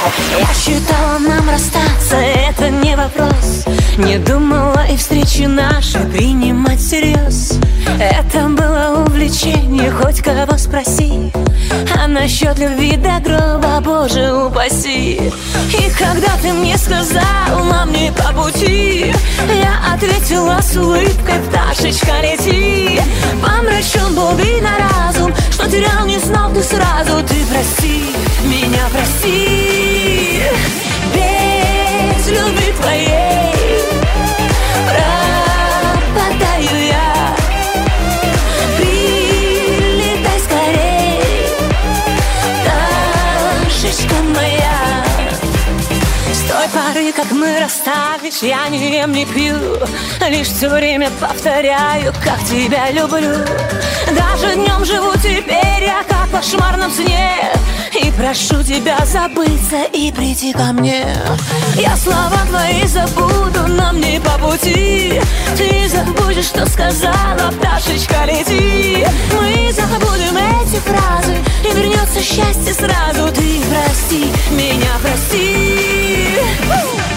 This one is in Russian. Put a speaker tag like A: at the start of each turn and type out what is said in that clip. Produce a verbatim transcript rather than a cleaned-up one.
A: Я считала, нам расстаться это не вопрос. Не думала и встречи наши принимать всерьез. Это было увлечение, хоть кого спроси. А насчет любви до гроба, Боже упаси. И когда ты мне сказал, нам не по пути, я ответила с улыбкой: пташечка, лети. Помрачен был вид на разум, что терял, не знал ты сразу. Ты прости, меня прости. Без любви твоей пропадаю я. Прилетай скорей, пташечка моя. С той поры, как мы расстались, я не ем, не пью, лишь все время повторяю, как тебя люблю. Даже днем живу теперь я, как в кошмарном сне, и прошу тебя забыться и прийти ко мне. Я слова твои забуду, нам не по пути. Ты забудешь, что сказала, пташечка, лети. Мы забудем эти фразы, и вернется счастье сразу. Ты прости, меня прости.